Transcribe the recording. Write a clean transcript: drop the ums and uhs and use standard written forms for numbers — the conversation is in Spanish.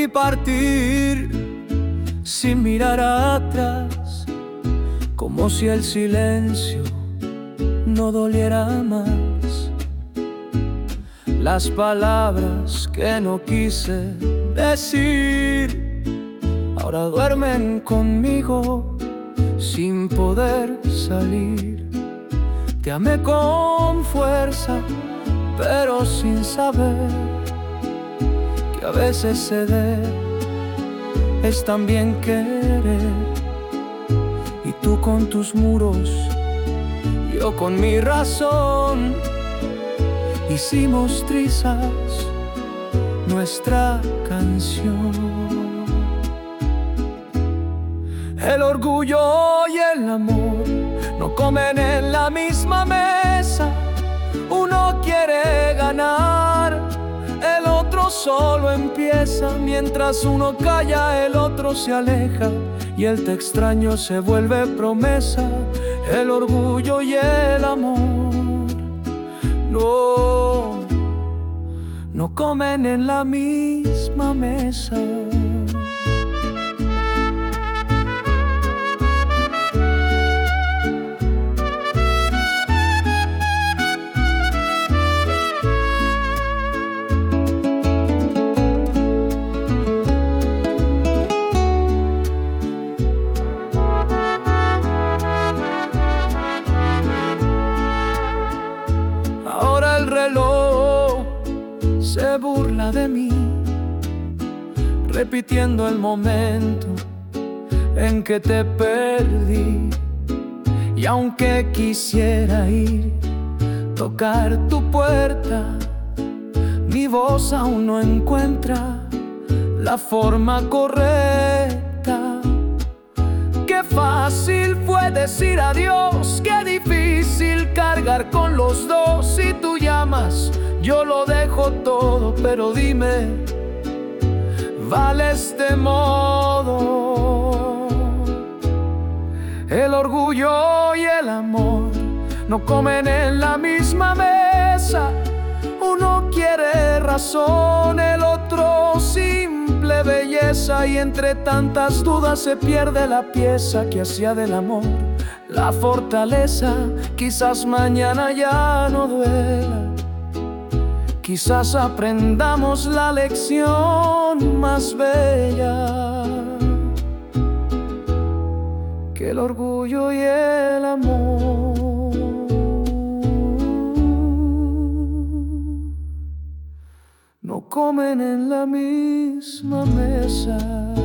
vi partir sin mirar atrás, como si el silencio no doliera más. Las palabras que no quise decir ahora duermen conmigo sin poder salir. Te amé con fuerza, pero sin saber que a veces ceder es también querer. Y tú con tus muros, yo con mi razón, hicimos trizas nuestra canción. El orgullo y el amor no comen en la misma mesa. Uno quiere ganar, el otro solo empieza. Mientras uno calla, el otro se aleja, y el te extraño se vuelve promesa. El orgullo y el amor no comen en la misma mesa. Se burla de mí, repitiendo el momento en que te perdí. Y aunque quisiera ir, tocar tu puerta, mi voz aún no encuentra la forma correcta. Qué fácil fue decir adiós, qué difícil cargar con los dos. Si tú llamas, yo lo dejo todo, pero dime, ¿vale este modo? El orgullo y el amor no comen en la misma mesa. Uno quiere razón, el otro simple belleza. Y entre tantas dudas se pierde la pieza que hacía del amor la fortaleza. Quizás mañana ya no duela, quizás aprendamos la lección más bella, que el orgullo y el amor no comen en la misma mesa.